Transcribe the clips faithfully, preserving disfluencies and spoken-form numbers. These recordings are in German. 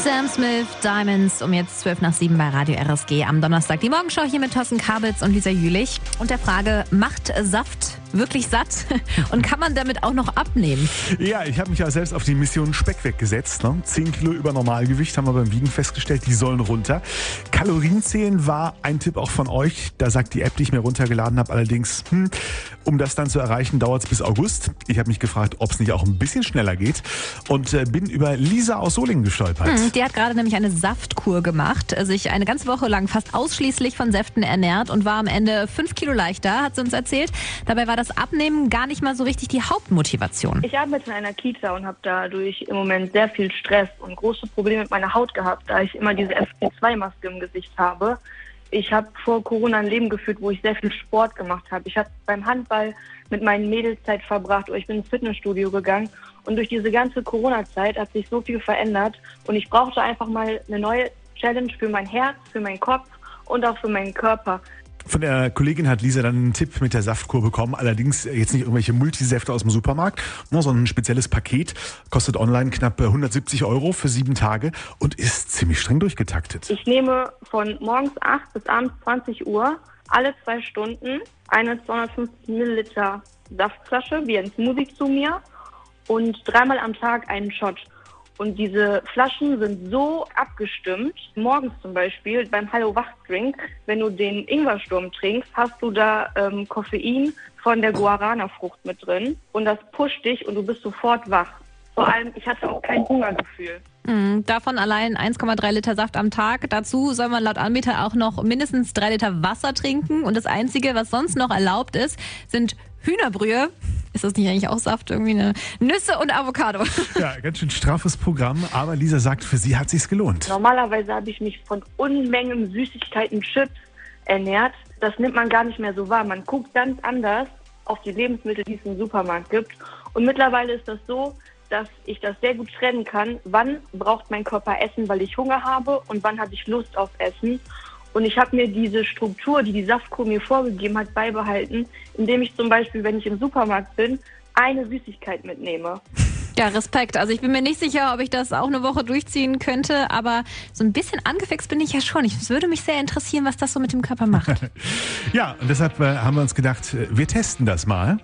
Sam Smith, Diamonds, um jetzt zwölf nach sieben bei Radio R S G am Donnerstag. Die Morgenschau hier mit Thorsten Kabitz und Lisa Jülich. Und der Frage, macht Saft wirklich satt? Und kann man damit auch noch abnehmen? Ja, ich habe mich ja selbst auf die Mission Speck weggesetzt. Ne? zehn Kilo über Normalgewicht haben wir beim Wiegen festgestellt, die sollen runter. Kalorienzählen war ein Tipp auch von euch. Da sagt die App, die ich mir runtergeladen habe, allerdings, hm, um das dann zu erreichen, dauert es bis August. Ich habe mich gefragt, ob es nicht auch ein bisschen schneller geht. Und äh, bin über Lisa aus Solingen gestolpert. Hm, die hat gerade nämlich eine Saftkur gemacht, sich eine ganze Woche lang fast ausschließlich von Säften ernährt und war am Ende fünf Kilo leichter, hat sie uns erzählt. Dabei war das Abnehmen gar nicht mal so richtig die Hauptmotivation. Ich arbeite in einer Kita und habe dadurch im Moment sehr viel Stress und große Probleme mit meiner Haut gehabt, da ich immer diese F P zwei Maske im Gesicht habe. Ich habe vor Corona ein Leben geführt, wo ich sehr viel Sport gemacht habe. Ich habe beim Handball mit meinen Mädels Zeit verbracht oder ich bin ins Fitnessstudio gegangen. Und durch diese ganze Corona-Zeit hat sich so viel verändert. Und ich brauchte einfach mal eine neue Challenge für mein Herz, für meinen Kopf und auch für meinen Körper. Von der Kollegin hat Lisa dann einen Tipp mit der Saftkur bekommen. Allerdings jetzt nicht irgendwelche Multisäfte aus dem Supermarkt, sondern ein spezielles Paket. Kostet online knapp hundertsiebzig Euro für sieben Tage und ist ziemlich streng durchgetaktet. Ich nehme von morgens acht bis abends zwanzig Uhr alle zwei Stunden eine zweihundertfünfzig Milliliter Saftflasche wie ein Smoothie zu mir und dreimal am Tag einen Shot. Und diese Flaschen sind so abgestimmt. Morgens zum Beispiel beim Hallo-Wach-Drink, wenn du den Ingwersturm trinkst, hast du da ähm, Koffein von der Guarana-Frucht mit drin. Und das pusht dich und du bist sofort wach. Vor allem, ich hatte auch kein Hungergefühl. Mhm, davon allein eins Komma drei Liter Saft am Tag. Dazu soll man laut Anbieter auch noch mindestens drei Liter Wasser trinken. Und das Einzige, was sonst noch erlaubt ist, sind Hühnerbrühe. Ist das nicht eigentlich auch Saft? Irgendwie eine Nüsse und Avocado. Ja, ganz schön straffes Programm. Aber Lisa sagt, für sie hat es sich gelohnt. Normalerweise habe ich mich von Unmengen Süßigkeiten, Chips ernährt. Das nimmt man gar nicht mehr so wahr. Man guckt ganz anders auf die Lebensmittel, die es im Supermarkt gibt. Und mittlerweile ist das so, dass ich das sehr gut trennen kann. Wann braucht mein Körper Essen, weil ich Hunger habe und wann habe ich Lust auf Essen. Und ich habe mir diese Struktur, die die Saftkur mir vorgegeben hat, beibehalten, indem ich zum Beispiel, wenn ich im Supermarkt bin, eine Süßigkeit mitnehme. Ja, Respekt. Also ich bin mir nicht sicher, ob ich das auch eine Woche durchziehen könnte, aber so ein bisschen angefixt bin ich ja schon. Es würde mich sehr interessieren, was das so mit dem Körper macht. Ja, und deshalb äh, haben wir uns gedacht, äh, wir testen das mal.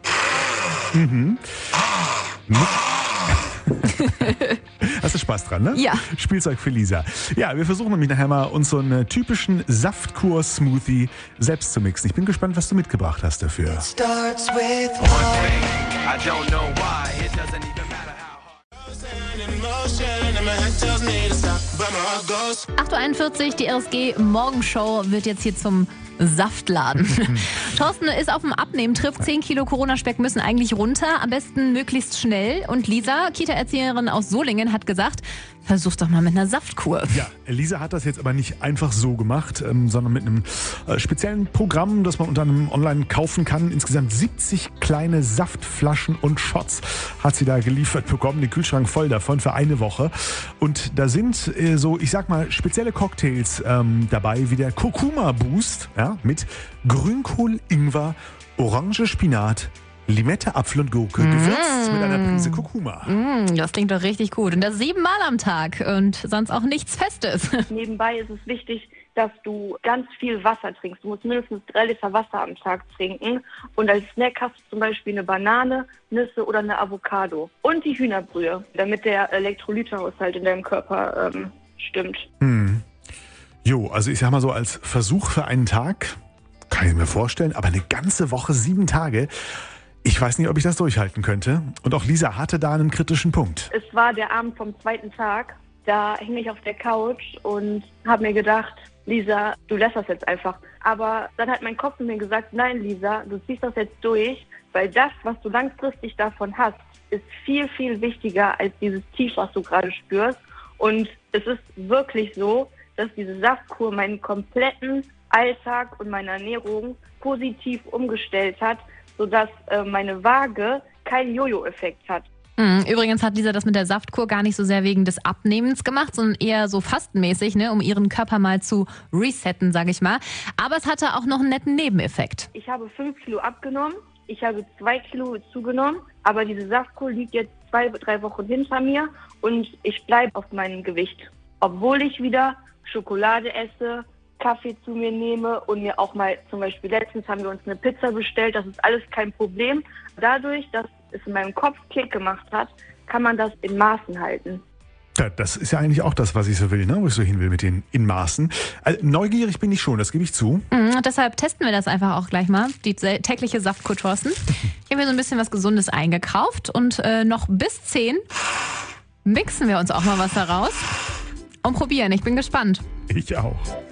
Mhm. Hast du Spaß dran, ne? Ja. Spielzeug für Lisa. Ja, wir versuchen nämlich nachher mal uns so einen typischen Saftkur-Smoothie selbst zu mixen. Ich bin gespannt, was du mitgebracht hast dafür. acht Uhr einundvierzig, die R S G Morgenshow wird jetzt hier zum Saftladen. Thorsten ist auf dem Abnehmtrip. zehn Kilo Corona-Speck müssen eigentlich runter. Am besten möglichst schnell. Und Lisa, Kita-Erzieherin aus Solingen, hat gesagt, versuch's doch mal mit einer Saftkur. Ja, Lisa hat das jetzt aber nicht einfach so gemacht, ähm, sondern mit einem äh, speziellen Programm, das man unter einem online kaufen kann. Insgesamt siebzig kleine Saftflaschen und Shots hat sie da geliefert bekommen. Den Kühlschrank voll davon für eine Woche. Und da sind äh, so, ich sag mal, spezielle Cocktails ähm, dabei, wie der Kurkuma Boost, ja, mit Grünkohl, Ingwer, Orange, Spinat, Limette, Apfel und Gurke, mmh. gewürzt mit einer Prise Kurkuma. Mmh, das klingt doch richtig gut. Und das siebenmal am Tag und sonst auch nichts Festes. Nebenbei ist es wichtig, dass du ganz viel Wasser trinkst. Du musst mindestens drei Liter Wasser am Tag trinken. Und als Snack hast du zum Beispiel eine Banane, Nüsse oder eine Avocado. Und die Hühnerbrühe, damit der Elektrolythaushalt in deinem Körper ähm, stimmt. Hm. Jo, also ich sag mal so als Versuch für einen Tag, kann ich mir vorstellen, aber eine ganze Woche, sieben Tage, ich weiß nicht, ob ich das durchhalten könnte. Und auch Lisa hatte da einen kritischen Punkt. Es war der Abend vom zweiten Tag. Da hing ich auf der Couch und habe mir gedacht, Lisa, du lässt das jetzt einfach. Aber dann hat mein Kopf mir gesagt, nein, Lisa, du ziehst das jetzt durch, weil das, was du langfristig davon hast, ist viel, viel wichtiger als dieses Tief, was du gerade spürst. Und es ist wirklich so, dass diese Saftkur meinen kompletten Alltag und meine Ernährung positiv umgestellt hat, sodass äh, meine Waage keinen Jojo-Effekt hat. Übrigens hat Lisa das mit der Saftkur gar nicht so sehr wegen des Abnehmens gemacht, sondern eher so fastenmäßig, ne, um ihren Körper mal zu resetten, sage ich mal. Aber es hatte auch noch einen netten Nebeneffekt. Ich habe fünf Kilo abgenommen, ich habe zwei Kilo zugenommen, aber diese Saftkur liegt jetzt zwei, drei Wochen hinter mir und ich bleibe auf meinem Gewicht. obwohl ich wieder Schokolade esse, Kaffee zu mir nehme und mir auch mal, zum Beispiel letztens haben wir uns eine Pizza bestellt, das ist alles kein Problem. Dadurch, dass es in meinem Kopf Klick gemacht hat, kann man das in Maßen halten. Ja, das ist ja eigentlich auch das, was ich so will, ne? Wo ich so hin will mit den Inmaßen. Also, neugierig bin ich schon, das gebe ich zu. Mhm, und deshalb testen wir das einfach auch gleich mal, die tägliche Saftkur Thorsten. Ich habe mir so ein bisschen was Gesundes eingekauft und äh, noch bis zehn mixen wir uns auch mal was daraus und probieren. Ich bin gespannt. Ich auch.